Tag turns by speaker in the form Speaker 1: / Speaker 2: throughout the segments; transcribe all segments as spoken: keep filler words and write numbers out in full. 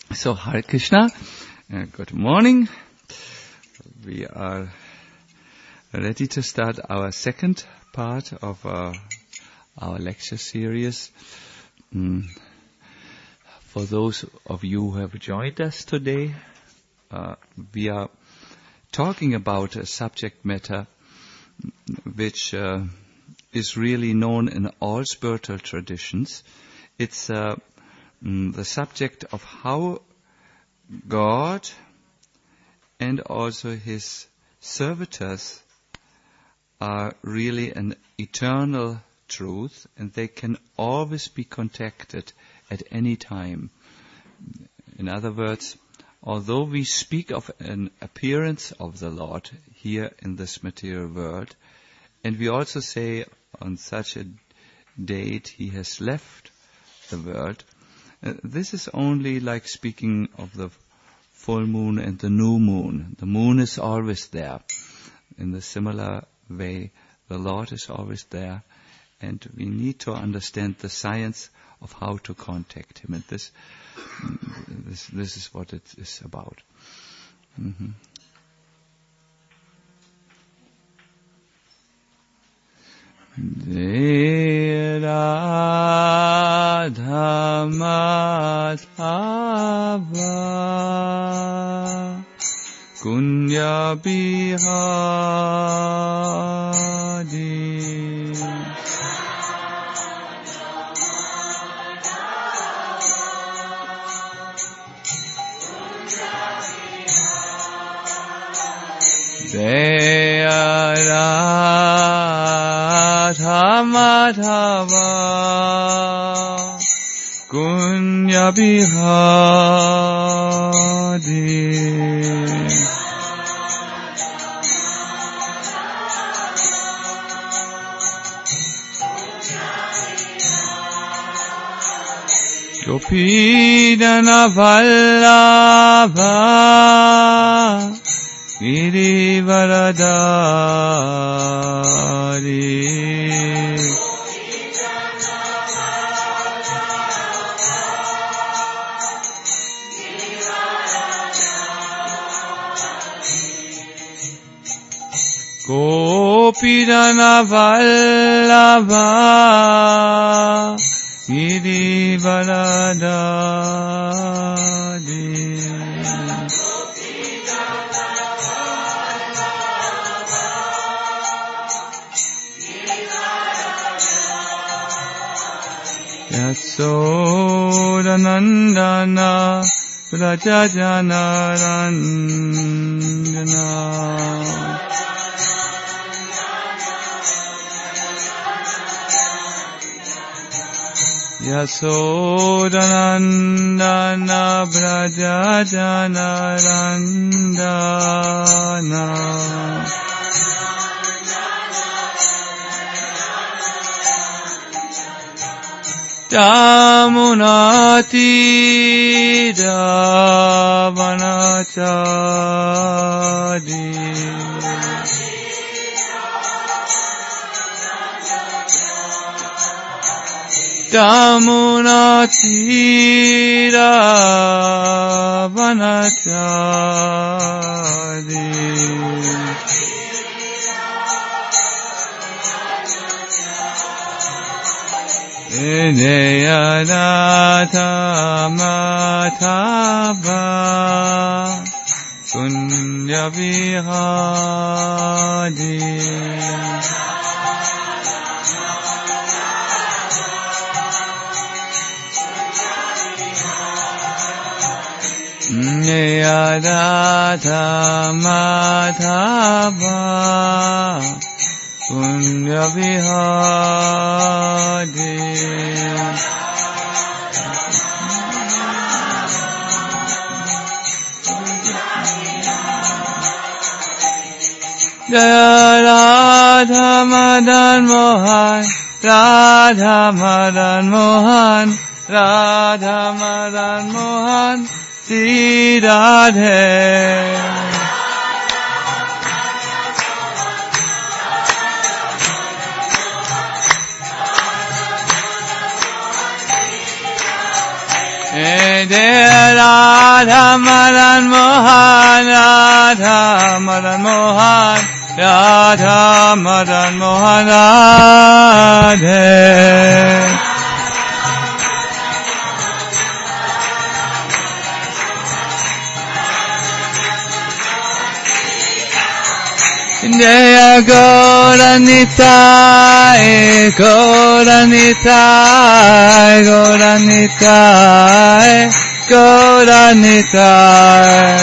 Speaker 1: So, Hare Krishna, uh, good morning. We are ready to start our second part of uh, our lecture series. Mm. For those of you who have joined us today, uh, we are talking about a subject matter which uh, is really known in all spiritual traditions. It's uh, mm, the subject of how God and also His servitors are really an eternal truth, and they can always be contacted at any time. In other words, although we speak of an appearance of the Lord here in this material world, and we also say on such a date He has left the world, uh, this is only like speaking of the full moon and the new moon. The moon is always there. In the similar way, the Lord is always there, and we need to understand the science of how to contact Him. And this, this, this is what it is about. Mm-hmm. Radha Madhava Kunya Bihari Jaya Radha Madhava Kunya Bihari Gopidana Vallabha Girivaradari Gopidana Vallabha Girivaradari Yasodanandana Vrajajana Randana Yasodanandana Vrajajana Randana Yamunati Ravanachari Yamunati Ravanachari Jaya Radha Madhava Kunya Bihari Jaya Radha Madhava Kunya Bihari Jaya Radha Madan Mohan Radha Madan Mohan Radha Madan Mohan Sri Radhe Jaya Radha Madan Mohan, Radha Madan Mohan, Radha Madan Mohan, Radhe. Jaya Gauranitai, Gauranitai, Gauranitai, Gauranitai.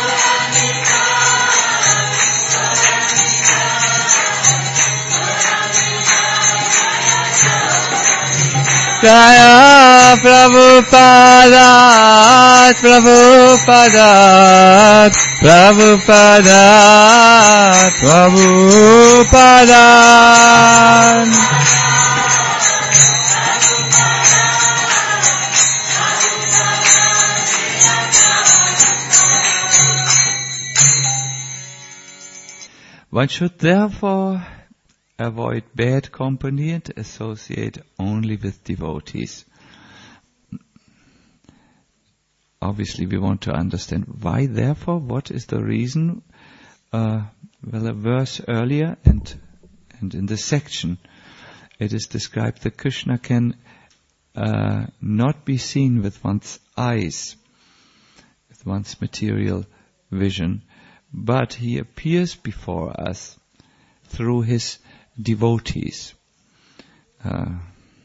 Speaker 1: Jaya Prabhupada, Prabhupada, Prabhupada, Prabhupada. One should therefore avoid bad company and associate only with devotees. Obviously, we want to understand why, therefore, what is the reason? Uh, well, a verse earlier and and in this section, it is described that Krishna can uh, not be seen with one's eyes, with one's material vision, but he appears before us through his devotees. Uh,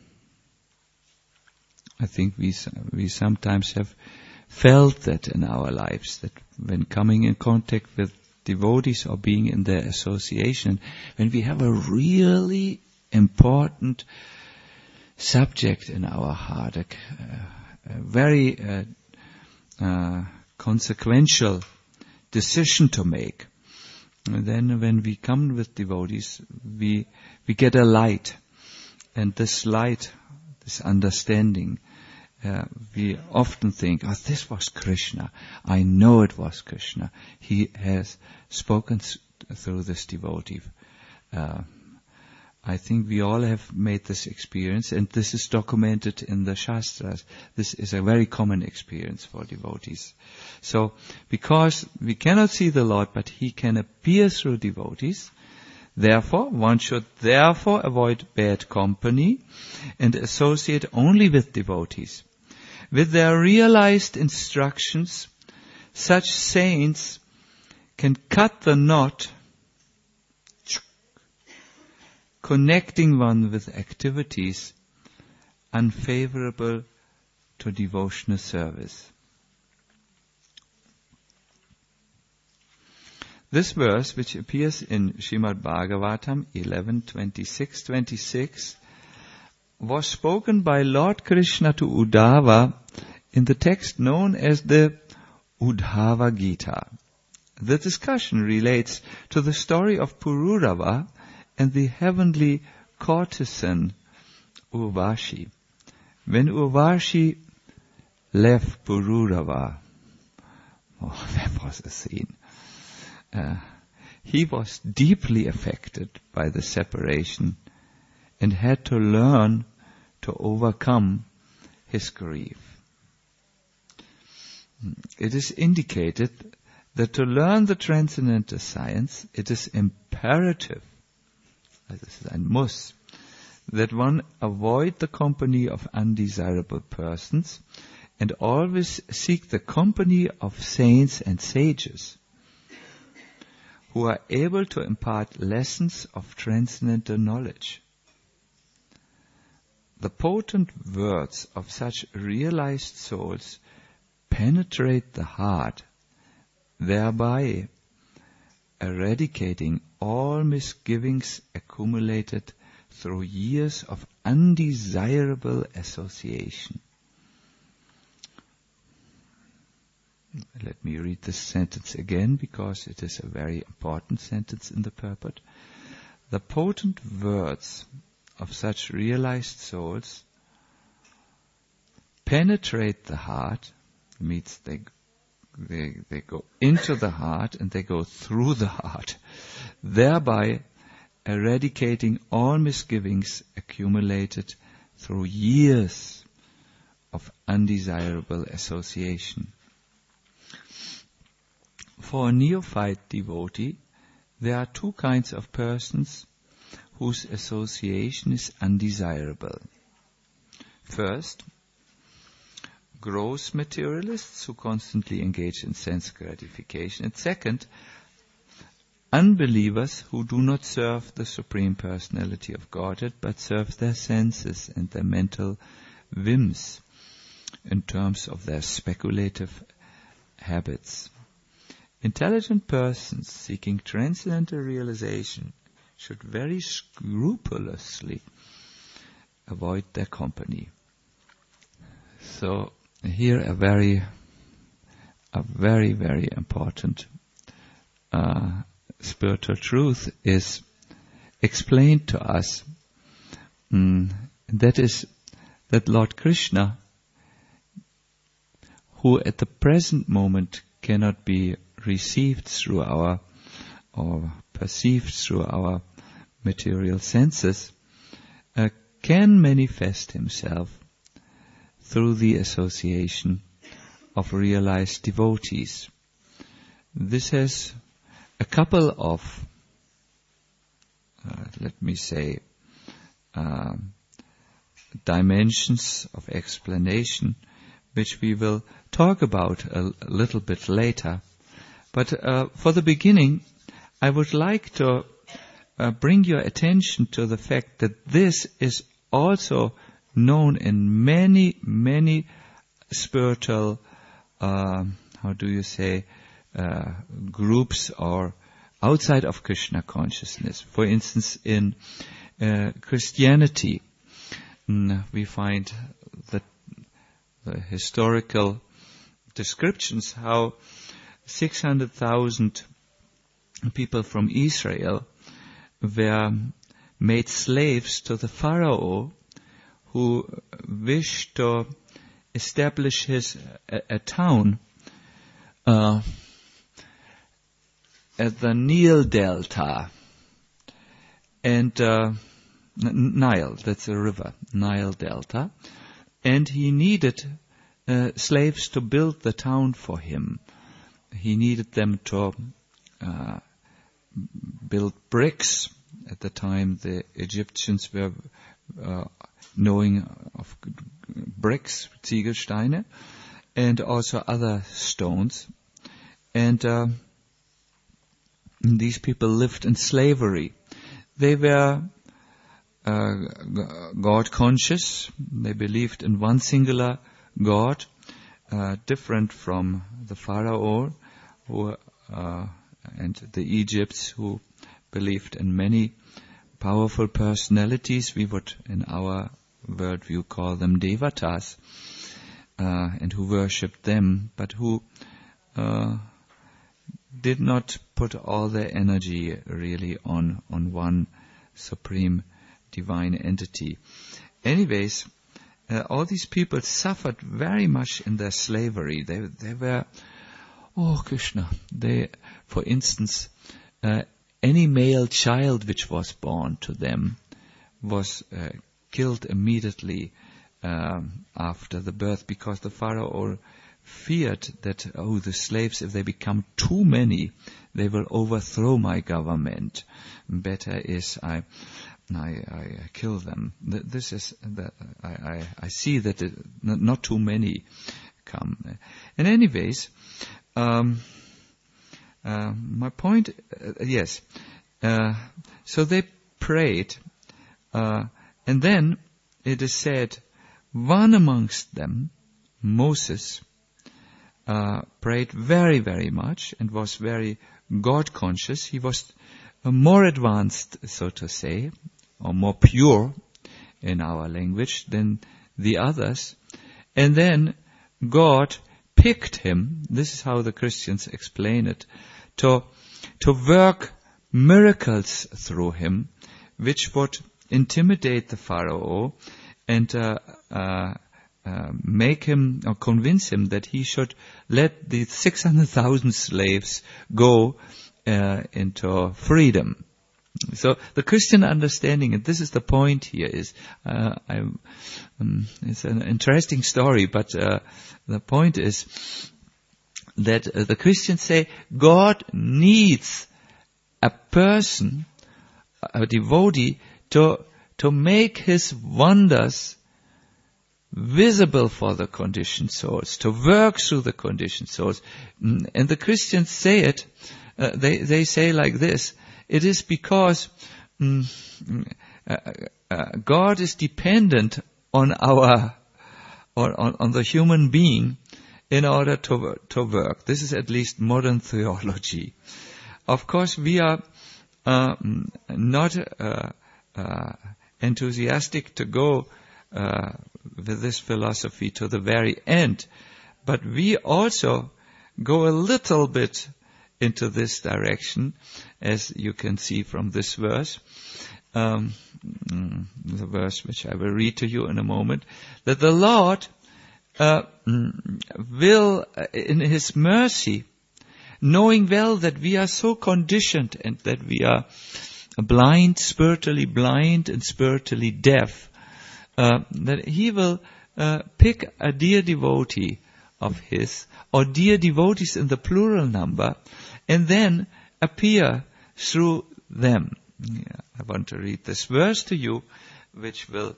Speaker 1: I think we we sometimes have felt that in our lives, that when coming in contact with devotees or being in their association, when we have a really important subject in our heart, a, a very uh, uh, consequential decision to make, and then when we come with devotees, we we get a light, and this light, this understanding, uh, we often think, oh, this was Krishna. I know it was Krishna. He has spoken through this devotee. Uh, I think we all have made this experience, and this is documented in the Shastras. This is a very common experience for devotees. So, because we cannot see the Lord, but He can appear through devotees, therefore, one should therefore avoid bad company and associate only with devotees. With their realized instructions, such saints can cut the knot connecting one with activities unfavorable to devotional service. This verse, which appears in Srimad Bhagavatam eleven twenty-six twenty-six, was spoken by Lord Krishna to Uddhava in the text known as the Uddhava Gita. The discussion relates to the story of Pururava and the heavenly courtesan Urvashi. When Urvashi left Pururava, oh, that was a scene. Uh, he was deeply affected by the separation and had to learn to overcome his grief. It is indicated that to learn the transcendental science, it is imperative, das ist ein Muss, that one avoid the company of undesirable persons and always seek the company of saints and sages who are able to impart lessons of transcendental knowledge. The potent words of such realized souls penetrate the heart, thereby eradicating all misgivings accumulated through years of undesirable association. Let me read this sentence again, because it is a very important sentence in the purport. The potent words of such realized souls penetrate the heart, means they They, they go into the heart and they go through the heart, thereby eradicating all misgivings accumulated through years of undesirable association. for a neophyte devotee, there are two kinds of persons whose association is undesirable. First, gross materialists who constantly engage in sense gratification. And second, unbelievers who do not serve the Supreme Personality of Godhead, but serve their senses and their mental whims in terms of their speculative habits. Intelligent persons seeking transcendental realization should very scrupulously avoid their company. So here a very, a very, very important uh, spiritual truth is explained to us. Mm, that is that Lord Krishna, who at the present moment cannot be received through our or perceived through our material senses, uh, can manifest himself through the association of realized devotees. This has a couple of, uh, let me say, uh, dimensions of explanation, which we will talk about a, a little bit later. But uh, for the beginning, I would like to uh, bring your attention to the fact that this is also known in many, many spiritual, uh, how do you say, uh, groups or outside of Krishna consciousness. For instance, in uh, Christianity, mm, we find that the historical descriptions how six hundred thousand people from Israel were made slaves to the Pharaoh, who wished to establish his a, a town uh, at the Nile Delta, and uh, Nile, that's a river, Nile Delta, and he needed uh, slaves to build the town for him. He needed them to uh, build bricks. At the time, the Egyptians were uh, knowing of bricks, Ziegelsteine, and also other stones. And uh, these people lived in slavery. They were uh, God conscious. They believed in one singular God, uh, different from the Pharaoh who, uh, and the Egypts, who believed in many powerful personalities. We would, in our worldview, call them devatas, uh, and who worshipped them, but who uh, did not put all their energy really on, on one supreme divine entity. Anyways, uh, all these people suffered very much in their slavery. They, they were, oh Krishna, they, for instance, uh, any male child which was born to them was uh, killed immediately um, after the birth, because the Pharaoh feared that, oh, the slaves, if they become too many, they will overthrow my government. Better is I, I, I kill them. This is the, I, I, I see that it, not too many come. And anyways, um, uh, my point, uh, yes. Uh, so they prayed, uh, and then it is said, one amongst them, Moses, Uh, prayed very, very much and was very God-conscious. He was uh, more advanced, so to say, or more pure in our language than the others. And then God picked him, this is how the Christians explain it, to, to work miracles through him, which would intimidate the Pharaoh and uh, uh, Uh, make him or convince him that he should let the six hundred thousand slaves go uh, into freedom. So the Christian understanding, and this is the point here, is uh, I, um, it's an interesting story, but uh, the point is that uh, the Christians say God needs a person, a devotee, to, to make his wonders visible for the conditioned souls, to work through the conditioned souls. And the Christians say it, uh, they, they say like this: it is because um, uh, uh, God is dependent on our, on, on, on the human being in order to, to work. This is at least modern theology. Of course, we are uh, not uh, uh, enthusiastic to go uh, with this philosophy to the very end, but we also go a little bit into this direction, as you can see from this verse, um, the verse which I will read to you in a moment, that the Lord uh, will, in His mercy, knowing well that we are so conditioned and that we are blind, spiritually blind and spiritually deaf, uh, that He will uh, pick a dear devotee of His, or dear devotees in the plural number, and then appear through them. Yeah, I want to read this verse to you, which will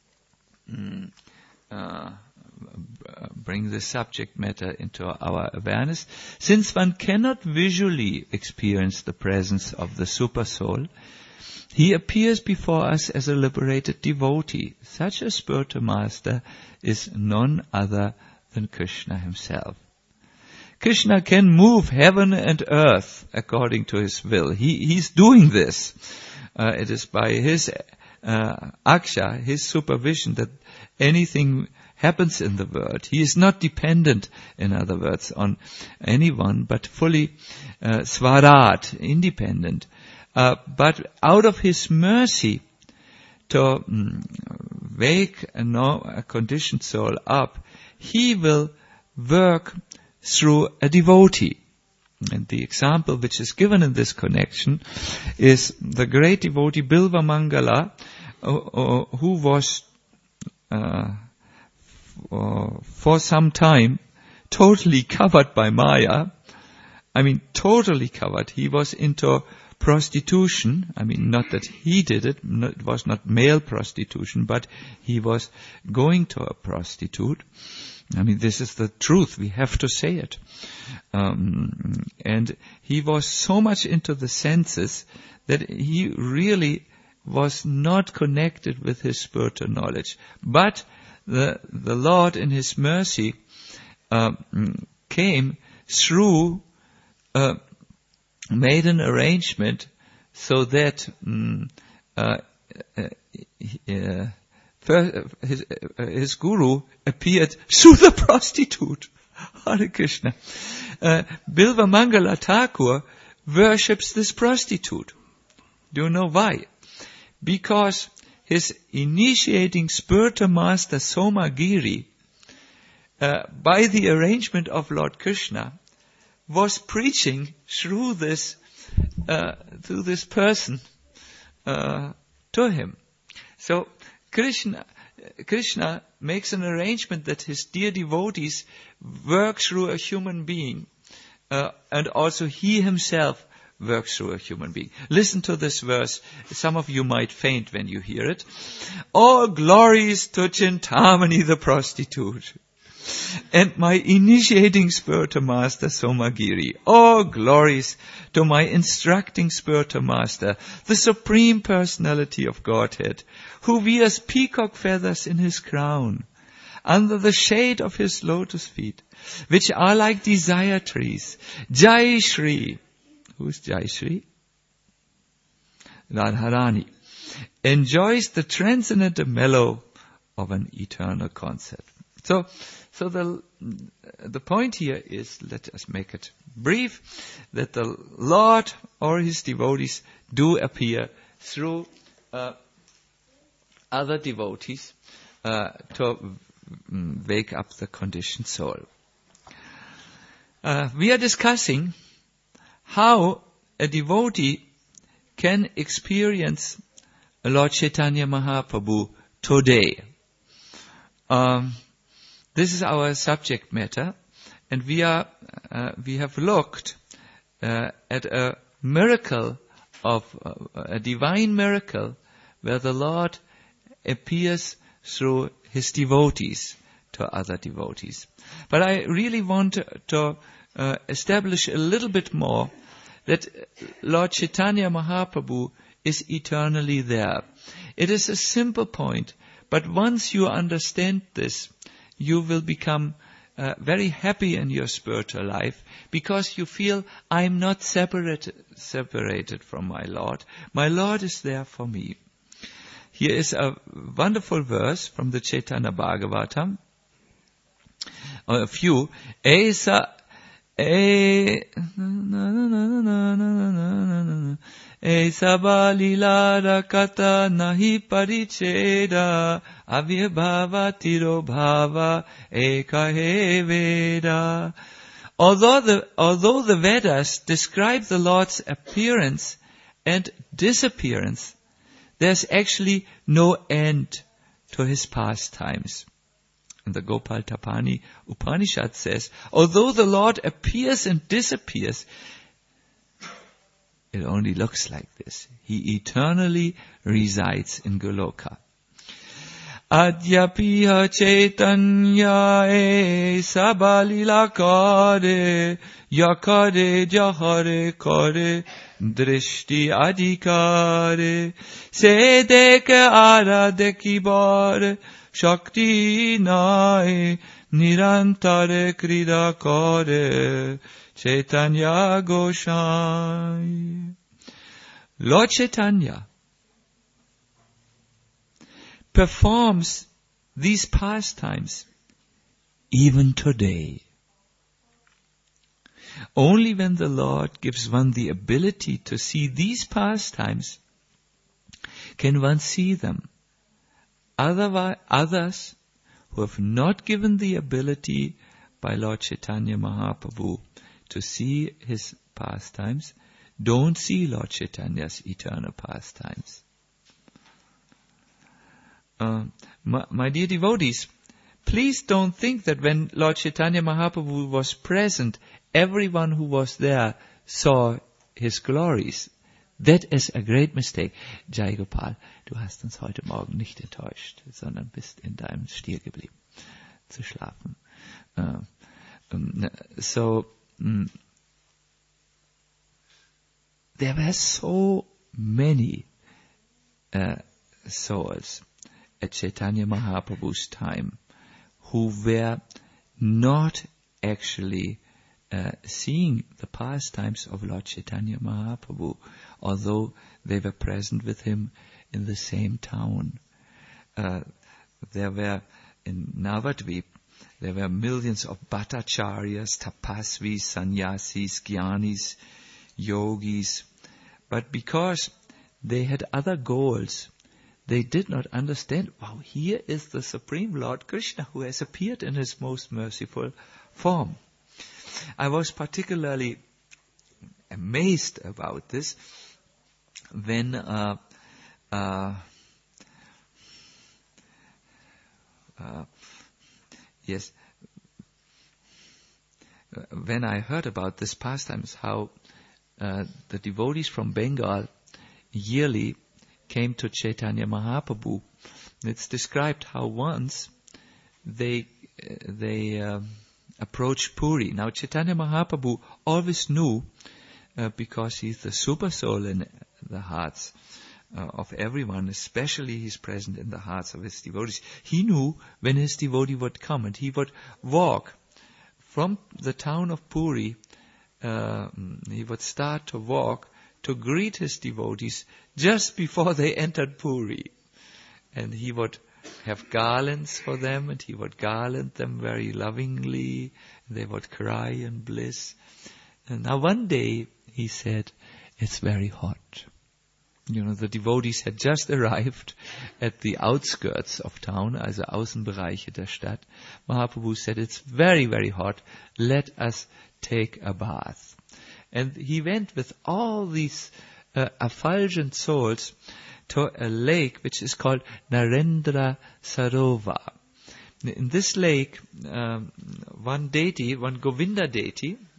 Speaker 1: mm, uh, bring the subject matter into our awareness. Since one cannot visually experience the presence of the Supersoul, he appears before us as a liberated devotee. Such a spiritual master is none other than Krishna himself. Krishna can move heaven and earth according to his will. He, he's doing this. Uh, it is by his uh, aksha, his supervision, that anything happens in the world. He is not dependent, in other words, on anyone, but fully uh, swarat, independent. Uh, but out of his mercy to um, wake a, no, a conditioned soul up, he will work through a devotee. And the example which is given in this connection is the great devotee Bilva Mangala, uh, uh, who was uh, uh, for some time totally covered by Maya. I mean, totally covered. He was into prostitution. I mean, not that he did it. It was not male prostitution, but he was going to a prostitute. I mean, this is the truth. We have to say it. Um, and he was so much into the senses that he really was not connected with his spiritual knowledge. But the the Lord, in His mercy, uh, came through, uh, made an arrangement so that um, uh, uh, uh, His, uh, his guru appeared through the prostitute. Hare Krishna. Uh, Bilva Mangala Thakur worships this prostitute. Do you know why? Because his initiating spiritual master Somagiri, uh, by the arrangement of Lord Krishna, was preaching through this, uh, through this person, uh, to him. So, Krishna, Krishna makes an arrangement that his dear devotees work through a human being, uh, and also he himself works through a human being. Listen to this verse. Some of you might faint when you hear it. All glories to Chintamani the prostitute, and my initiating spiritual master Somagiri. All glories to my instructing spiritual master, the Supreme Personality of Godhead, who wears peacock feathers in his crown, under the shade of his lotus feet, which are like desire trees. Jai Shri. Who's Jai Shri? Radharani. Enjoys the transcendent mellow of an eternal concert. So, so the the point here is, let us make it brief, that the Lord or His devotees do appear through uh, other devotees uh, to wake up the conditioned soul. Uh, we are discussing how a devotee can experience Lord Chaitanya Mahaprabhu today. Um, this is our subject matter, and we are uh, we have looked uh, at a miracle of uh, a divine miracle where the Lord appears through his devotees to other devotees. But I really want to uh, establish a little bit more that Lord Chaitanya Mahaprabhu is eternally there. It is a simple point, but once you understand this, you will become uh, very happy in your spiritual life, because you feel, I'm not separated, separated from my Lord. My Lord is there for me. Here is a wonderful verse from the Chaitanya Bhagavatam. A few. Esa, e, Esa balila rakata nahi paricheda avyabhava tiro bhava ekahe veda. Although the, although the Vedas describe the Lord's appearance and disappearance, there's actually no end to his pastimes. And the Gopal Tapani Upanishad says, although the Lord appears and disappears, it only looks like this. He eternally resides in Goloka. Adyapiha Chaitanya e sabalila kare yakare jahare kare drishti adhikare se deke ara deki bar shakti nae nirantare krida kare Chaitanya Gosai. Lord Chaitanya performs these pastimes even today. Only when the Lord gives one the ability to see these pastimes can one see them. Otherwise, others who have not given the ability by Lord Chaitanya Mahaprabhu to see his pastimes don't see Lord Chaitanya's eternal pastimes. Uh, my, my dear devotees, please don't think that when Lord Chaitanya Mahaprabhu was present, everyone who was there saw his glories. That is a great mistake. Jai Gopal, du hast uns heute Morgen nicht enttäuscht, sondern bist in deinem Stier geblieben, zu schlafen. Uh, um, so, um, there were so many uh, souls at Chaitanya Mahaprabhu's time who were not actually uh, seeing the pastimes of Lord Chaitanya Mahaprabhu, although they were present with him in the same town. Uh, there were in Navadvip, there were millions of Bhattacharyas, Tapasvis, Sannyasis, Gyanis, Yogis, but because they had other goals, they did not understand, wow, here is the Supreme Lord Krishna who has appeared in his most merciful form. I was particularly amazed about this when uh, uh, uh, yes, when I heard about this pastimes, how uh, the devotees from Bengal yearly came to Chaitanya Mahaprabhu. It's described how once they uh, they uh, approached Puri. Now Chaitanya Mahaprabhu always knew, uh, because he's the super soul in the hearts uh, of everyone, especially he's present in the hearts of his devotees. He knew when his devotee would come, and he would walk from the town of Puri. Uh, he would start to walk to greet his devotees just before they entered Puri. And he would have garlands for them, and he would garland them very lovingly. They would cry in bliss. And now one day he said, it's very hot. You know, the devotees had just arrived at the outskirts of town, also Außenbereiche der Stadt. Mahaprabhu said, it's very, very hot. Let us take a bath. And he went with all these uh, effulgent souls to a lake which is called Narendra Sarovar. In this lake, um, one deity, one Govinda deity,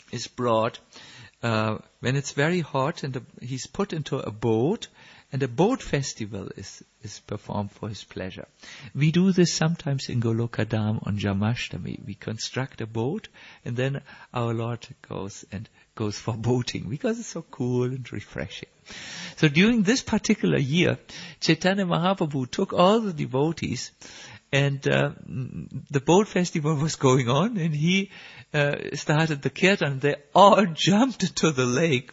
Speaker 1: is brought uh, when it's very hot, and the, he's put into a boat, and a boat festival is, is performed for his pleasure. We do this sometimes in Golokadam on Jamashtami. We construct a boat, and then our Lord goes and goes for boating, because it's so cool and refreshing. So during this particular year, Chaitanya Mahaprabhu took all the devotees, and uh, the boat festival was going on, and he uh, started the kirtan. They all jumped into the lake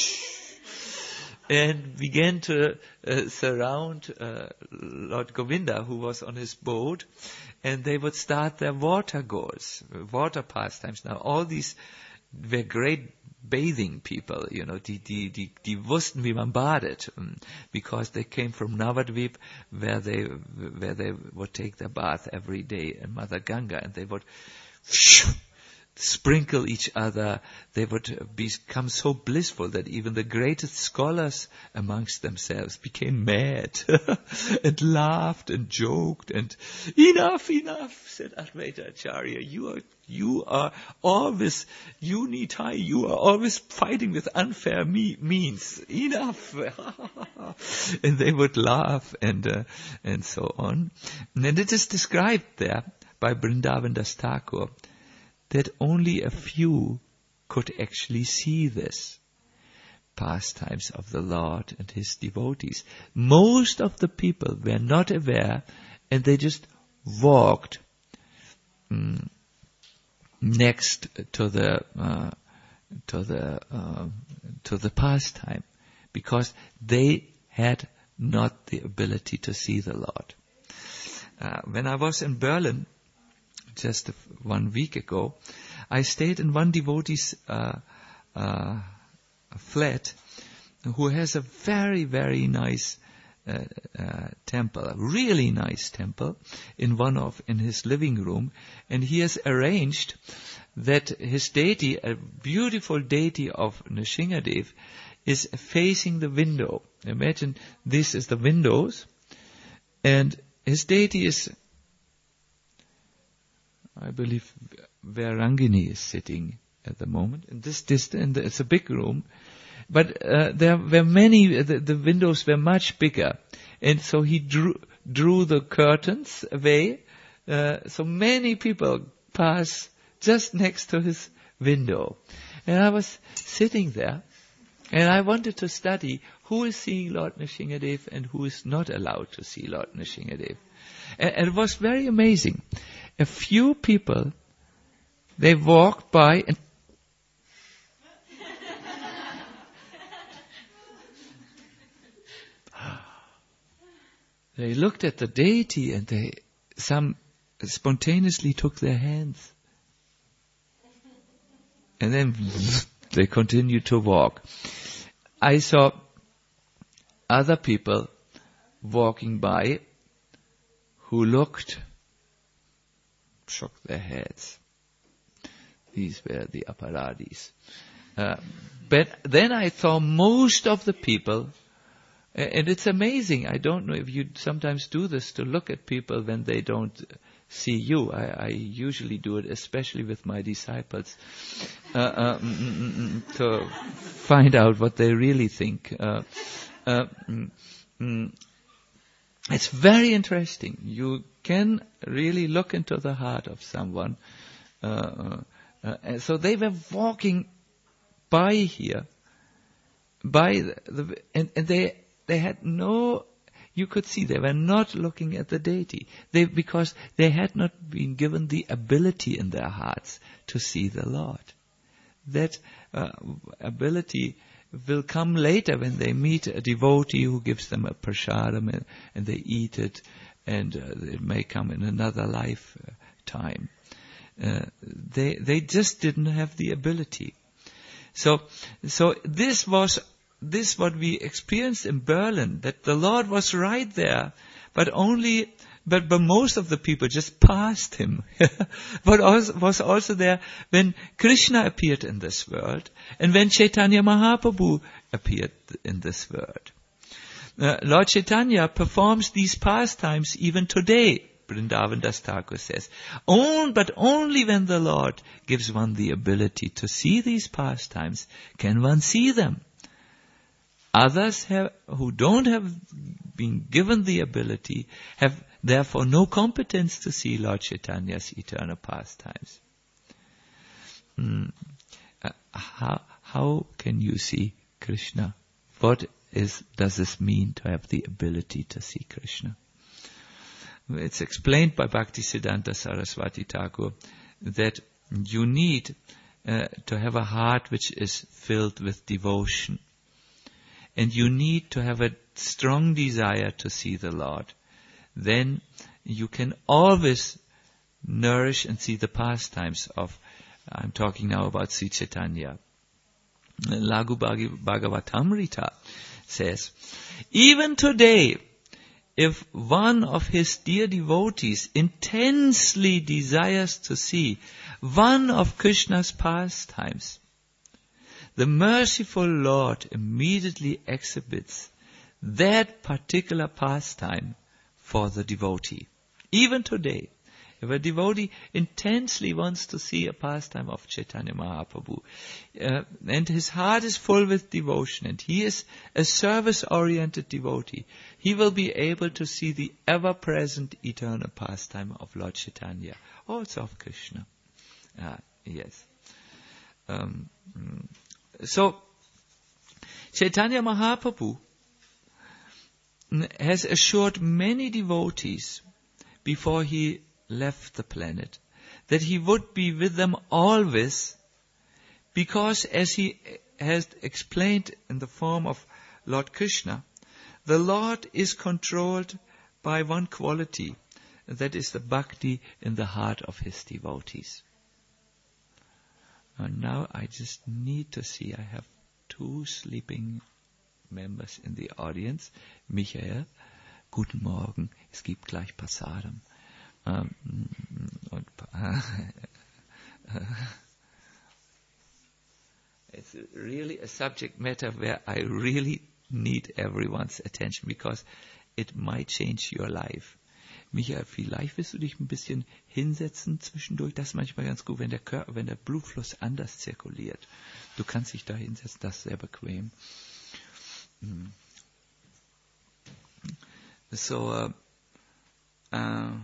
Speaker 1: and began to uh, surround uh, Lord Govinda, who was on his boat, and they would start their water goals, water pastimes. Now, all these were great bathing people, you know, die, die, die, die wussten, wie man badet, um, because they came from Navadvip, where they, where they would take their bath every day in Mother Ganga, and they would sprinkle each other. They would become so blissful that even the greatest scholars amongst themselves became mad and laughed and joked and enough, enough, said Advaita Acharya. You are, you are always, you Nitai, you are always fighting with unfair me- means. Enough. And they would laugh and, uh, and so on. And it is described there by Vrindavan Das Thakur that only a few could actually see this pastimes of the Lord and his devotees. Most of the people were not aware, and they just walked mm, next to the uh, to the uh, to the pastime, because they had not the ability to see the Lord. Uh, when I was in Berlin just a, one week ago, I stayed in one devotee's uh, uh, flat, who has a very, very nice uh, uh, temple, a really nice temple, in one of in his living room, and he has arranged that his deity, a beautiful deity of Nrsingadev, is facing the window. Imagine this is the windows, and his deity is, I believe, where Rangini is sitting at the moment. In this distance, it's a big room, but uh, there were many. The, the windows were much bigger, and so he drew drew the curtains away. Uh, so many people pass just next to his window, and I was sitting there, and I wanted to study who is seeing Lord Nrsingadev and who is not allowed to see Lord Nrsingadev. And, and it was very amazing. A few people, they walked by and they looked at the deity, and they, some spontaneously took their hands. And then they continued to walk. I saw other people walking by who looked, shook their heads. These were the aparadis. Uh, but then I saw most of the people, and it's amazing. I don't know if you sometimes do this, to look at people when they don't see you. I, I usually do it, especially with my disciples, uh, uh, mm, mm, mm, to find out what they really think. Uh, uh, mm, mm. It's very interesting. You can really look into the heart of someone. Uh, uh, and so they were walking by here, by the, the and, and they they had no. You could see they were not looking at the deity. They because they had not been given the ability in their hearts to see the Lord. That uh, ability will come later when they meet a devotee who gives them a prasadam, and, and they eat it, and uh, it may come in another lifetime. Uh, they they just didn't have the ability. So so this was this what we experienced in Berlin, that the Lord was right there, but only but but most of the people just passed him. But also, was also there when Krishna appeared in this world, and when Chaitanya Mahaprabhu appeared in this world. Uh, Lord Chaitanya performs these pastimes even today. Vrindavan Das Thakur says, On, but only when the Lord gives one the ability to see these pastimes can one see them. Others have, who don't have been given the ability have therefore no competence to see Lord Chaitanya's eternal pastimes. Hmm. Uh, how, how can you see Krishna? What is, does this mean to have the ability to see Krishna? It's explained by Bhaktisiddhanta Saraswati Thakur that you need uh, to have a heart which is filled with devotion. And you need to have a strong desire to see the Lord. Then you can always nourish and see the pastimes of, I'm talking now about Sri Chaitanya. Lagu Bhagavatamrita says, even today, if one of his dear devotees intensely desires to see one of Krishna's pastimes, the merciful Lord immediately exhibits that particular pastime for the devotee. Even today, if a devotee intensely wants to see a pastime of Chaitanya Mahaprabhu, uh, and his heart is full with devotion, and he is a service-oriented devotee, he will be able to see the ever-present eternal pastime of Lord Chaitanya, also of Krishna. Ah, yes. Um, so, Chaitanya Mahaprabhu has assured many devotees before he left the planet that he would be with them always, because as he has explained in the form of Lord Krishna, the Lord is controlled by one quality, that is the bhakti in the heart of his devotees. And now I just need to see, I have two sleeping members in the audience. Michael, guten Morgen, es gibt gleich Prasadam. Um, und, uh, it's really a subject matter where I really need everyone's attention, because it might change your life. Michael, vielleicht willst du dich ein bisschen hinsetzen zwischendurch. Das ist manchmal ganz gut, wenn der Körper, wenn der Blutfluss anders zirkuliert. Du kannst dich da hinsetzen, das ist sehr bequem. So, uh, uh,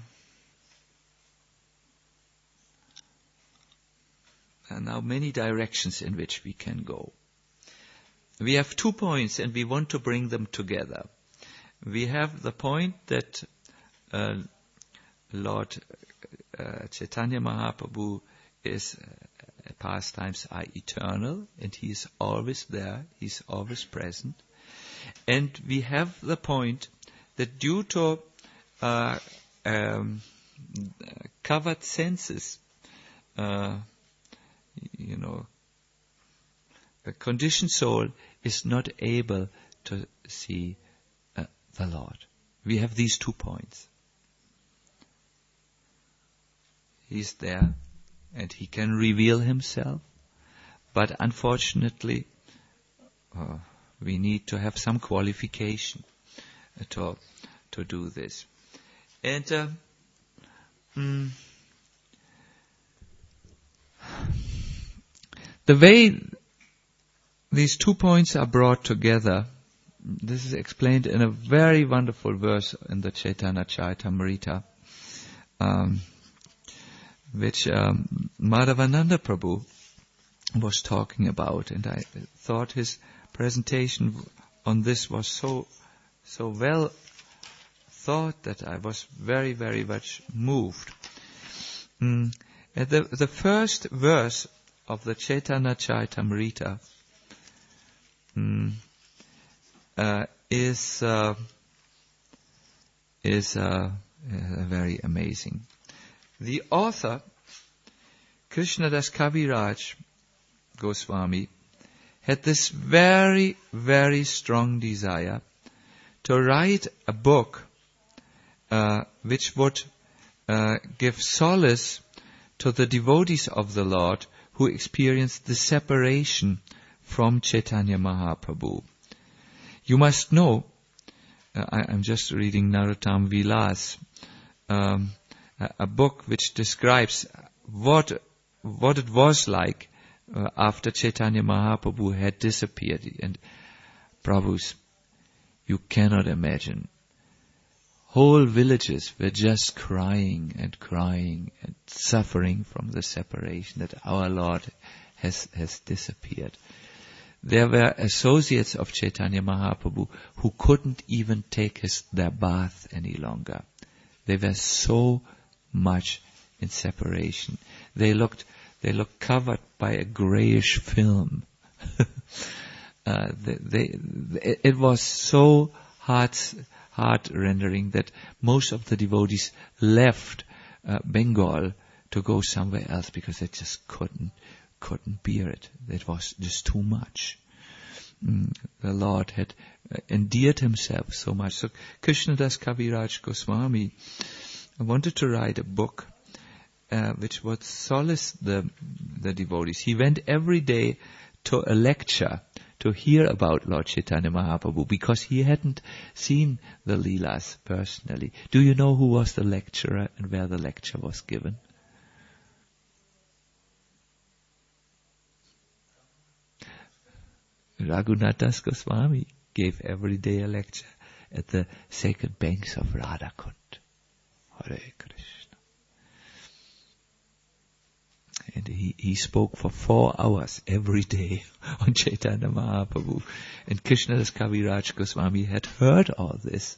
Speaker 1: and now many directions in which we can go. We have two points and we want to bring them together. We have the point that uh, Lord uh, Chaitanya Mahaprabhu is uh, pastimes are eternal, and he is always there, he is always present. And we have the point that due to uh, um, covered senses, uh, you know, a conditioned soul is not able to see uh, the Lord. We have these two points. He's there and he can reveal himself, but unfortunately uh, we need to have some qualification uh, to to do this. And uh, mm, the way these two points are brought together, this is explained in a very wonderful verse in the Chaitanya Charitamrita, um, which um, Madhavananda Prabhu was talking about, and I thought his presentation on this was so so well thought that I was very, very much moved. Mm. At the, the first verse of the Chaitanya Charitamrita mm, uh, is uh, is uh, uh, very amazing. The author, Krishnadas Kaviraj Goswami, had this very, very strong desire to write a book uh, which would uh, give solace to the devotees of the Lord who experienced the separation from Chaitanya Mahaprabhu. You must know, uh, I, I'm just reading Narottam Vilas, um, a, a book which describes what what it was like uh, after Chaitanya Mahaprabhu had disappeared. And Prabhus, you cannot imagine. Whole villages were just crying and crying and suffering from the separation that our Lord has has disappeared. There were associates of Chaitanya Mahaprabhu who couldn't even take his, their bath any longer. They were so much in separation. They looked, they looked covered by a grayish film. uh, they, they, it was so hard, heart rendering that most of the devotees left uh, Bengal to go somewhere else because they just couldn't couldn't bear it. It was just too much. Mm, the Lord had uh, endeared himself so much. So Krishnadas Kaviraj Goswami wanted to write a book uh, which would solace the the devotees. He went every day to a lecture to hear about Lord Chaitanya Mahaprabhu because he hadn't seen the Leelas personally. Do you know who was the lecturer and where the lecture was given? Raghunathas Goswami gave every day a lecture at the sacred banks of Radhakund. Hare Krishna. And he, he spoke for four hours every day on Chaitanya Mahaprabhu. And Krishnadas Kaviraj Goswami had heard all this.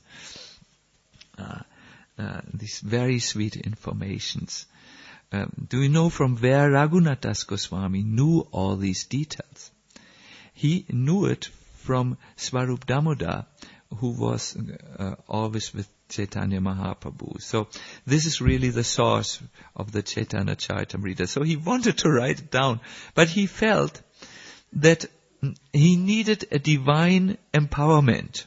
Speaker 1: Uh, uh, these very sweet informations. Um, do you know from where Raghunathas Goswami knew all these details? He knew it from Swarup Damodar, who was uh, always with Chaitanya Mahaprabhu. So this is really the source of the Chaitanya Charitamrita. So he wanted to write it down, but he felt that he needed a divine empowerment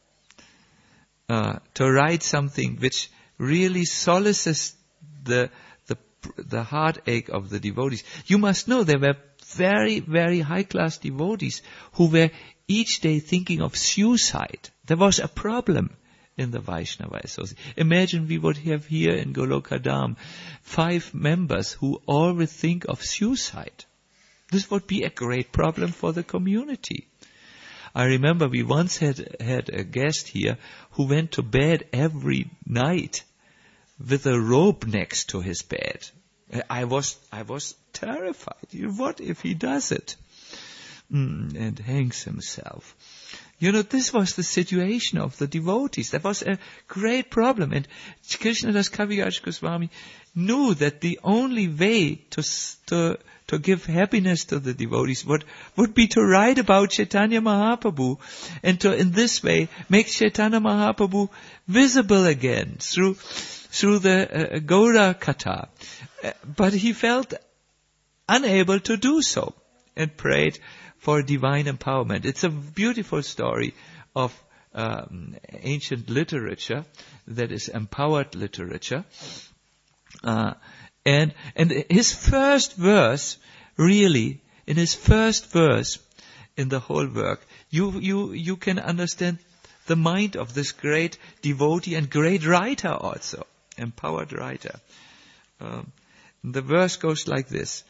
Speaker 1: uh, to write something which really solaces the the the heartache of the devotees. You must know there were very, very high-class devotees who were each day thinking of suicide. There was a problem in the Vaishnava Association. Imagine we would have here in Golokadam five members who all would think of suicide. This would be a great problem for the community. I remember we once had had a guest here who went to bed every night with a rope next to his bed. I was I was terrified. What if he does it mm, and hangs himself? You know, this was the situation of the devotees. That was a great problem. And Krishnadas Kaviraj Goswami knew that the only way to to to give happiness to the devotees would would be to write about Chaitanya Mahaprabhu, and to in this way make Chaitanya Mahaprabhu visible again through through the uh, Gaura Katha. Uh, but he felt unable to do so and prayed for divine empowerment. It's a beautiful story of um, ancient literature that is empowered literature. Uh, and and his first verse, really, in his first verse in the whole work, you you you can understand the mind of this great devotee and great writer also, empowered writer. Um, the verse goes like this.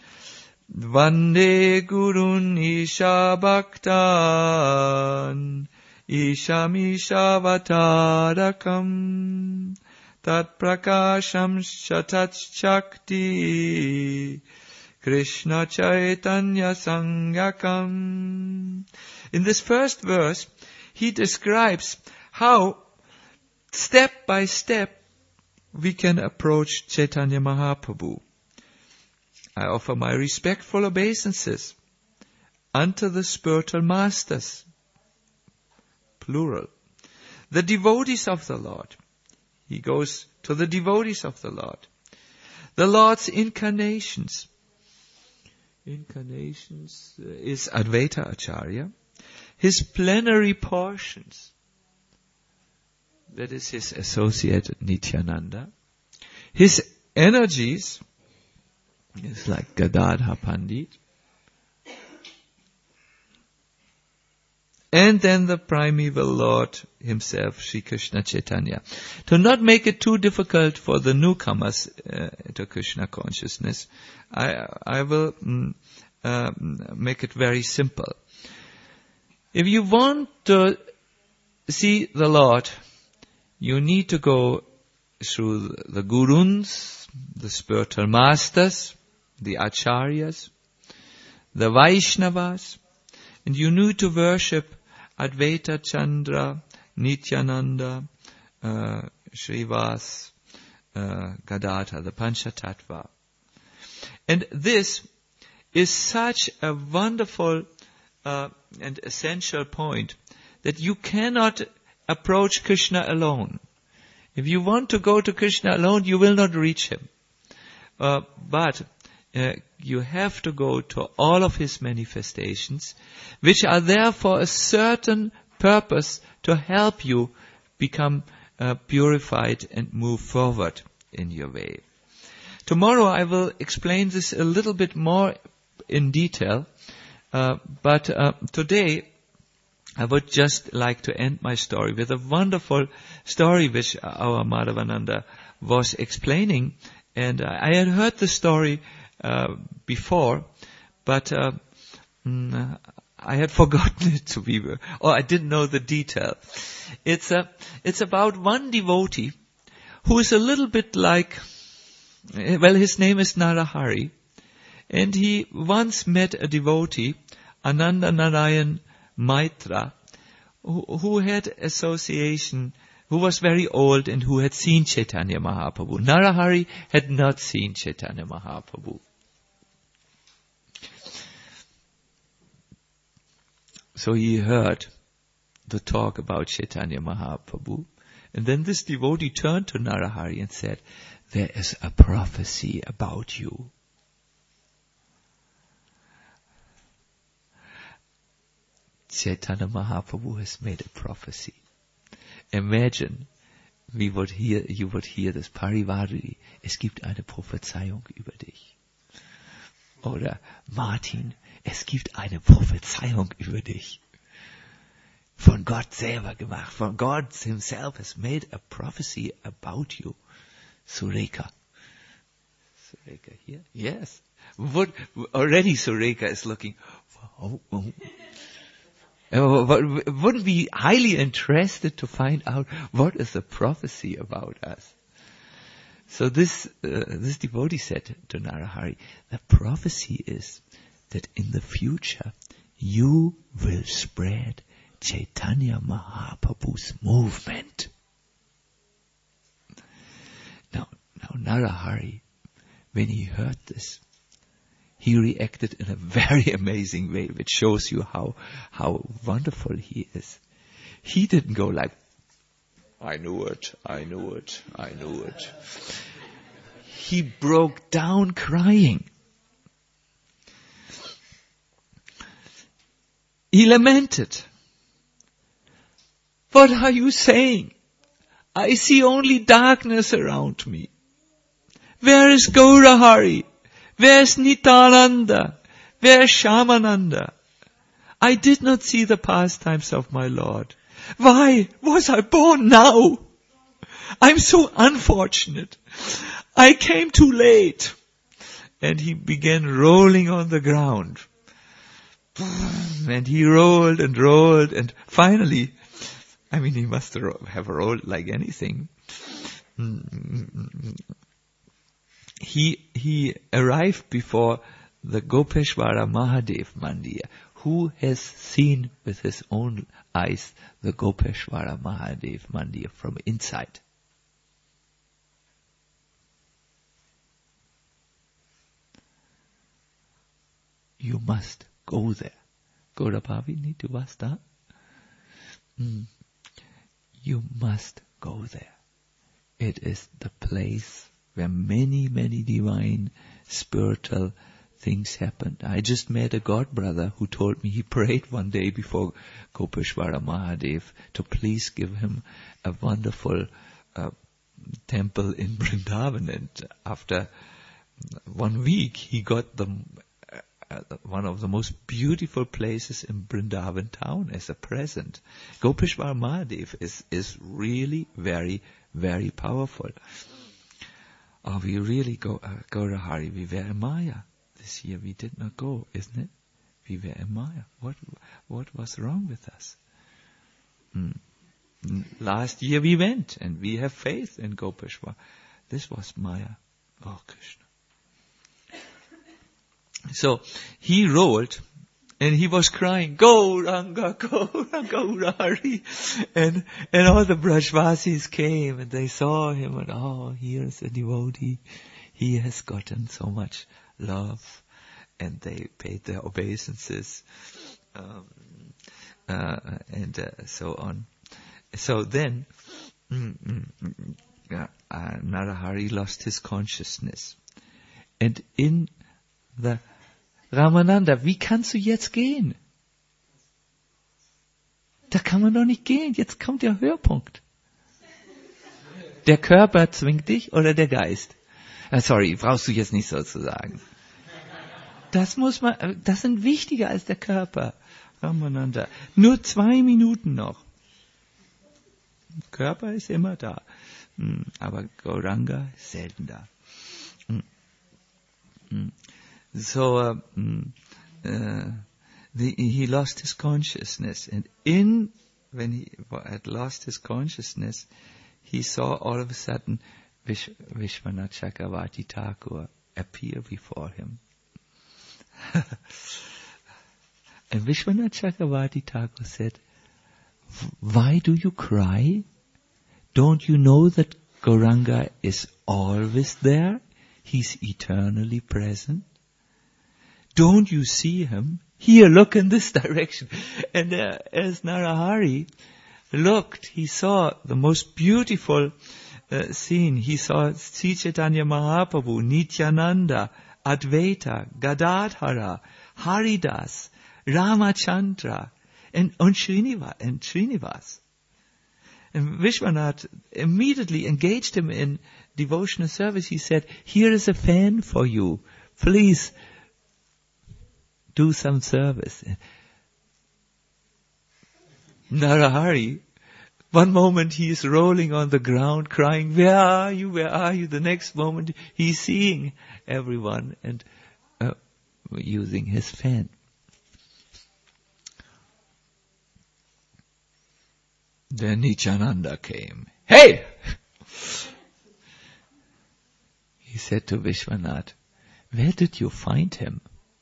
Speaker 1: Vande Gurun Isha Bhaktan Ishamisha Vatadakam Tat Prakasham Shatat Shakti Krishna Chaitanya Sangyakam. In this first verse, he describes how step by step we can approach Chaitanya Mahaprabhu. I offer my respectful obeisances unto the spiritual masters, plural, the devotees of the Lord. He goes to the devotees of the Lord. The Lord's incarnations. Incarnations is Advaita Acharya. His plenary portions. That is his associate Nityananda. His energies is like Gadadhar Pandit. and then the primeval Lord himself, Sri Krishna Chaitanya. To not make it too difficult for the newcomers uh, to Krishna consciousness, I, I will mm, uh, make it very simple. If you want to see the Lord, you need to go through the Gurus, the spiritual masters, the Acharyas, the Vaishnavas, and you need to worship Advaita Chandra, Nityananda, uh, Srivas, uh, Gadadhar, the Panchatattva. And this is such a wonderful uh, and essential point that you cannot approach Krishna alone. If you want to go to Krishna alone, you will not reach him. Uh, but uh, you have to go to all of his manifestations, which are there for a certain purpose to help you become uh, purified and move forward in your way. Tomorrow I will explain this a little bit more in detail, uh, but uh, today I would just like to end my story with a wonderful story which our Madhavananda was explaining. And I had heard the story uh, before, but uh, mm, I had forgotten it to be, or I didn't know the detail. It's a, it's about one devotee who is a little bit like, well, his name is Narahari, and he once met a devotee, Ananda Narayan Maitra, who, who had association, who was very old and who had seen Chaitanya Mahaprabhu. Narahari had not seen Chaitanya Mahaprabhu. So he heard the talk about Chaitanya Mahaprabhu, and then this devotee turned to Narahari and said, "There is a prophecy about you." Chaitanya Mahaprabhu has made a prophecy. Imagine, we would hear, you would hear this, Parivari, es gibt eine Prophezeiung über dich. Oder, Martin, es gibt eine Prophezeiung über dich. Von Gott selber gemacht. Von God himself has made a prophecy about you. Sureka. Sureka here? Yes. What, already Sureka is looking, oh, oh. Wouldn't be highly interested to find out what is the prophecy about us. So this uh, this devotee said to Narahari, the prophecy is that in the future you will spread Chaitanya Mahaprabhu's movement. Now, now Narahari, when he heard this, he reacted in a very amazing way, which shows you how, how wonderful he is. He didn't go like, I knew it, I knew it, I knew it. He broke down crying. He lamented. What are you saying? I see only darkness around me. Where is Gaurahari? Where is Nityananda? Where is Shyamananda? I did not see the pastimes of my Lord. Why was I born now? I'm so unfortunate. I came too late. And he began rolling on the ground. And he rolled and rolled, and finally, I mean, he must have rolled like anything. He, he arrived before the Gopeshwara Mahadev Mandir. Who has seen with his own eyes the Gopeshwara Mahadev Mandir from inside? You must go there. Gaurabhavini to Vasta. Mm. You must go there. It is the place where many, many divine, spiritual things happened. I just met a god brother who told me he prayed one day before Gopeshwara Mahadev to please give him a wonderful uh, temple in Vrindavan. And after one week, he got the uh, one of the most beautiful places in Vrindavan town as a present. Gopeshwar Mahadev is, is really very, very powerful. Oh, we really go, uh, Gaurahari, we were in Maya. This year we did not go, isn't it? We were in Maya. What, what was wrong with us? Hmm. Last year we went, and we have faith in Gopeshwar. This was Maya. Oh, Krishna. So he rolled, and he was crying, Gauranga, Gauranga, Gaurahari. And, and all the Brajvasis came, and they saw him, and oh, here's a devotee. He has gotten so much love. And they paid their obeisances, um, uh, and uh, so on. So then, mm, mm, mm, uh, Narahari lost his consciousness. And in the Ramananda, wie kannst du jetzt gehen? Da kann man doch nicht gehen. Jetzt kommt der Höhepunkt. Der Körper zwingt dich oder der Geist? Uh, sorry, brauchst du jetzt nicht so zu sagen. Das muss man, das sind wichtiger als der Körper. Ramananda. Nur zwei Minuten noch. Körper ist immer da. Aber Gauranga ist selten da. So, uh, uh, the, he lost his consciousness. And in, when he had lost his consciousness, he saw all of a sudden Vish, Vishwanath Chakravarti Thakur appear before him. And Vishwanath Chakravarti Thakur said, why do you cry? Don't you know that Gauranga is always there? He's eternally present. Don't you see him? Here, look in this direction. And uh, as Narahari looked, he saw the most beautiful uh, scene. He saw Sri Chaitanya Mahaprabhu, Nityananda, Advaita, Gadadhara, Haridas, Ramachandra, and, and, Srinivas, and Srinivas. And Vishwanath immediately engaged him in devotional service. He said, here is a fan for you. Please do some service. Narahari, one moment he is rolling on the ground crying, where are you, where are you? The next moment he's seeing everyone and uh, using his fan. Then Nityananda came. Hey! He said to Vishwanath, where did you find him?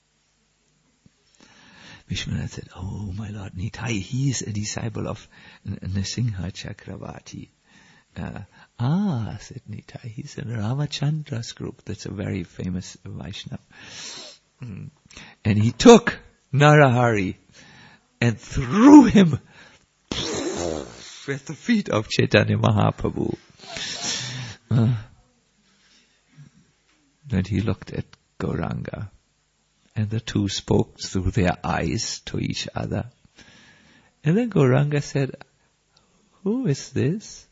Speaker 1: Vishwanath said, oh my Lord, Nitai, he is a disciple of Nrsimha Chakravarti. Uh, ah, said Nitai, he's in Ramachandra's group. That's a very famous Vaishnava. Mm. And he took Narahari and threw him at the feet of Chaitanya Mahaprabhu. Uh, then he looked at Gauranga, and the two spoke through their eyes to each other. And then Gauranga said, who is this?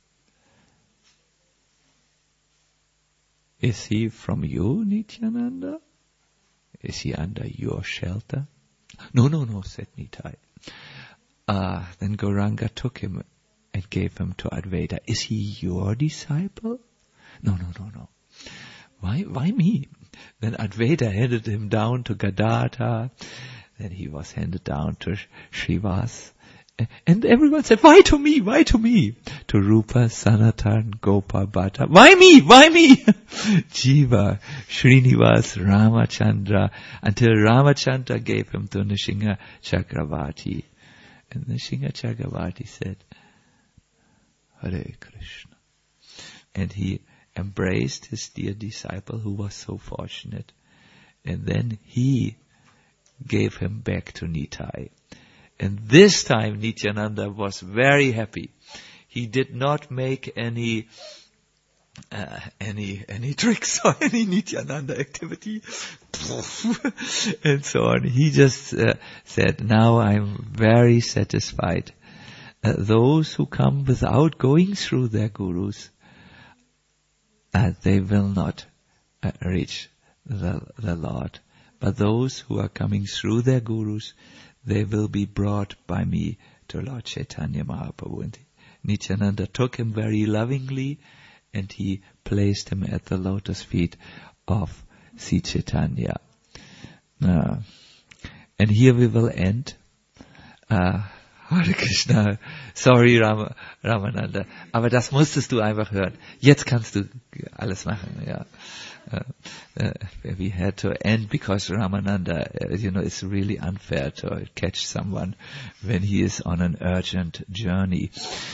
Speaker 1: Is he from you, Nityananda? Is he under your shelter? No, no, no, said Nitai. Uh, then Gauranga took him and gave him to Advaita. Is he your disciple? No, no, no, no. Why, why me? Then Advaita handed him down to Gadadhara. Then he was handed down to Srivas. And everyone said, why to me? Why to me? To Rupa, Sanatan, Gopa, Bhatta. Why me? Why me? Jiva, Srinivas, Ramachandra, until Ramachandra gave him to Nrsimha Chakravarti. And Nrsimha Chakravarti said, Hare Krishna. And he embraced his dear disciple who was so fortunate. And then he gave him back to Nitai. And this time Nityananda was very happy. He did not make any uh, any any tricks or any Nityananda activity and so on. He just uh, said, now I'm very satisfied. Uh, those who come without going through their gurus, uh, they will not uh, reach the, the Lord. but those who are coming through their gurus, they will be brought by me to Lord Chaitanya Mahaprabhu. And Nityananda took him very lovingly, and he placed him at the lotus feet of Sri Chaitanya. Uh, and here we will end. Uh, Hare Krishna. Sorry, Ram, Ramananda. Aber das musstest du einfach hören. Jetzt kannst du alles machen, ja. Uh, uh, we had to end because Ramananda, uh, you know, it's really unfair to catch someone when he is on an urgent journey.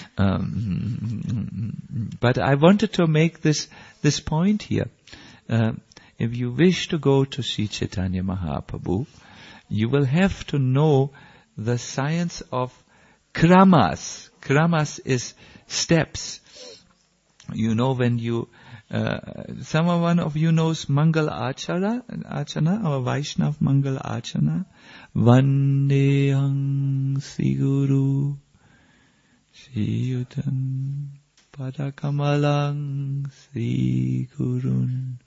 Speaker 1: Um, but I wanted to make this, this point here. Uh, if you wish to go to Sri Chaitanya Mahaprabhu, you will have to know the science of kramas. Kramas is steps. You know, when you, uh, someone of you knows Mangal Achara, Achana, our Vaishnav Mangal Achana. Vandehang Siguru Sriyutam Padakamalang Sigurun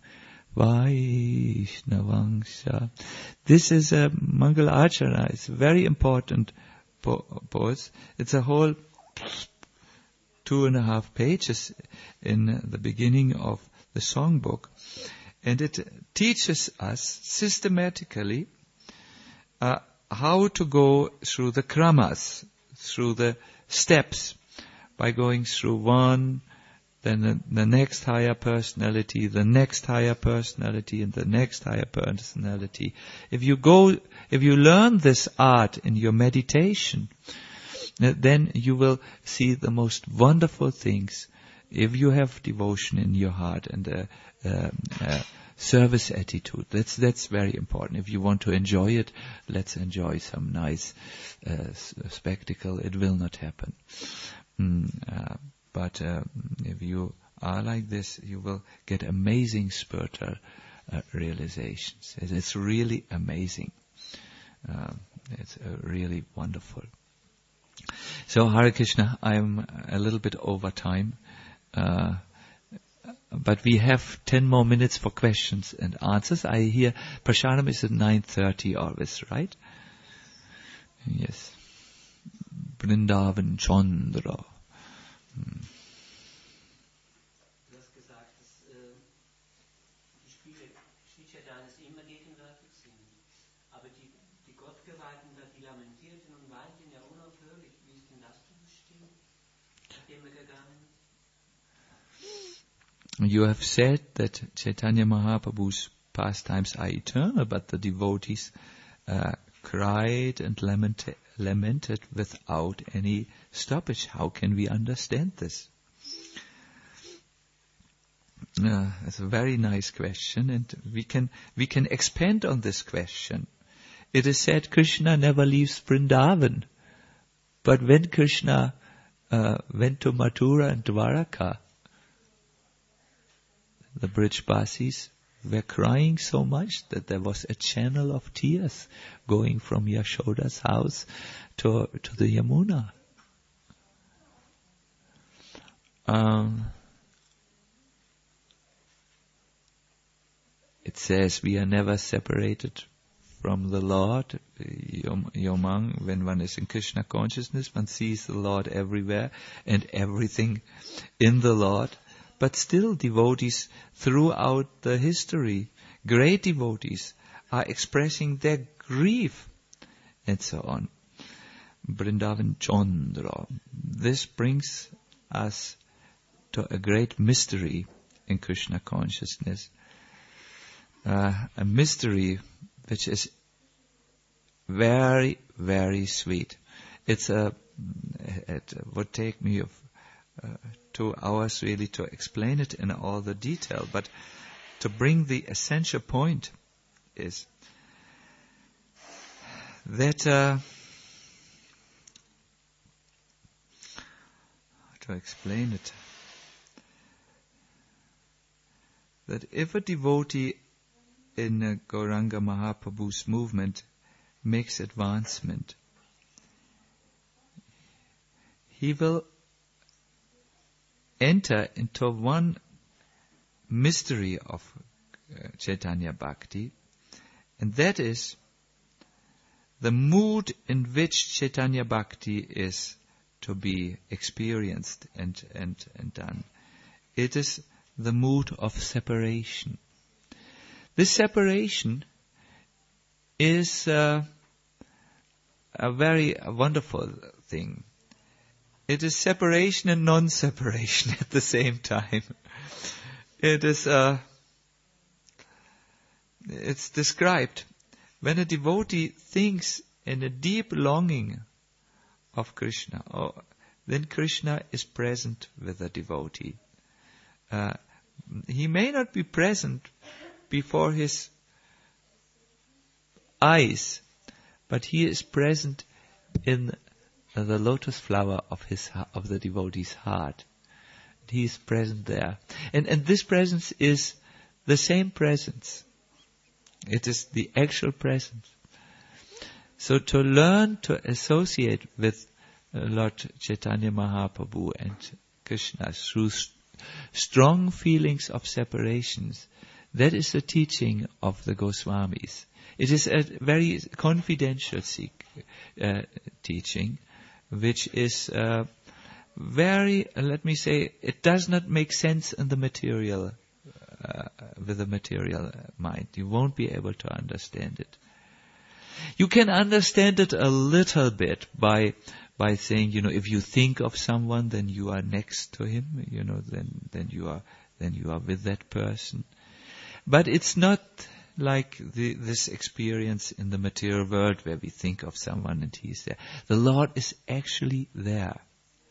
Speaker 1: Vaishnavangsha. This is a Mangal Achara. It's a very important pose. It's a whole two and a half pages in the beginning of the songbook. And it teaches us systematically uh, how to go through the kramas, through the steps, by going through one, then the, the next higher personality, the next higher personality, and the next higher personality. If you go, if you learn this art in your meditation, then you will see the most wonderful things. If you have devotion in your heart and a, a, a service attitude, that's that's very important. If you want to enjoy it, let's enjoy some nice uh, spectacle. It will not happen. Mm, uh, but uh, if you are like this, you will get amazing spiritual uh, realizations. It's really amazing. Uh, it's uh, really wonderful. So Hare Krishna, I'm a little bit over time, uh, but we have ten more minutes for questions and answers. I hear Prashanam is at nine thirty always, right? Yes. Vrindavan Chandra. Hmm.
Speaker 2: Du hast gesagt, dass äh, die Spiele Sri Chaitanyas immer gegenwärtig sind. Aber die, die Gottgeweihten, die lamentierten und weinten ja unaufhörlich. Wie ist denn das zu verstehen, nachdem er gegangen ist?
Speaker 1: You have said that Chaitanya Mahaprabhu's pastimes are eternal, but the devotees uh, cried and lament- lamented without any stoppage. How can we understand this? Uh, that's a very nice question, and we can we can expand on this question. It is said Krishna never leaves Vrindavan, but when Krishna uh, went to Mathura and Dwaraka, the Brijbasis were crying so much that there was a channel of tears going from Yashoda's house to to the Yamuna. Um, it says we are never separated from the Lord. Yom, Yomang, when one is in Krishna consciousness, one sees the Lord everywhere and everything in the Lord. But still devotees throughout the history, great devotees, are expressing their grief and so on. Vrindavan Chandra. This brings us to a great mystery in Krishna consciousness. Uh, a mystery which is very, very sweet. It's a, it would take me of, uh, two hours really to explain it in all the detail, but to bring the essential point is that uh, how to explain it, that if a devotee in uh, Gauranga Mahaprabhu's movement makes advancement, he will enter into one mystery of uh, Chaitanya Bhakti, And that is the mood in which Chaitanya Bhakti is to be experienced and, and, and done. It is the mood of separation. This separation is uh, a very wonderful thing. It is separation and non-separation at the same time. It is, uh, it's described when a devotee thinks in a deep longing of Krishna, oh, then Krishna is present with the devotee. Uh, he may not be present before his eyes, but he is present in the lotus flower of his of the devotee's heart. He is present there, and and this presence is the same presence. It is the actual presence. So to learn to associate with uh, Lord Chaitanya Mahaprabhu and Krishna through st- strong feelings of separations, that is the teaching of the Goswamis. It is a very confidential seek, uh, teaching, which is uh, very, uh, let me say, it does not make sense in the material, uh, with the material mind. You won't be able to understand it. You can understand it a little bit by by saying, you know, if you think of someone, then you are next to him. You know, then then you are then you are with that person. But it's not like the, this experience in the material world where we think of someone and he's there. The Lord is actually there,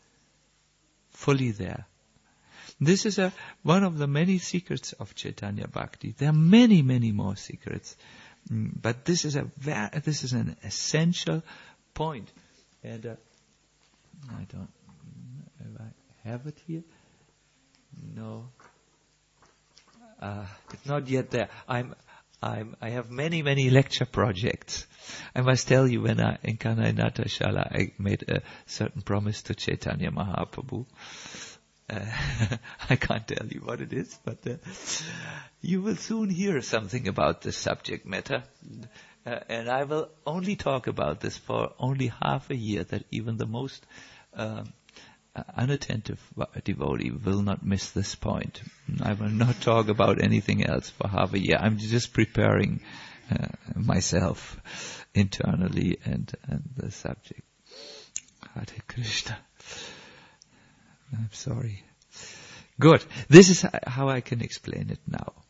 Speaker 1: fully there. This is a one of the many secrets of Chaitanya Bhakti. There are many, many more secrets, but this is a va- this is an essential point. And uh, I don't if I have it here. No, uh, it's not yet there. I'm. I'm, I have many, many lecture projects. I must tell you, when I, in Kanai Shala, I made a certain promise to Chaitanya Mahaprabhu. Uh, I can't tell you what it is, but uh, you will soon hear something about this subject matter. Uh, and I will only talk about this for only half a year, that even the most um, uh, unattentive devotee will not miss this point. I will not talk about anything else for half a year. I'm just preparing uh, myself internally and, and the subject. Hare Krishna. I'm sorry. Good. This is how I can explain it now.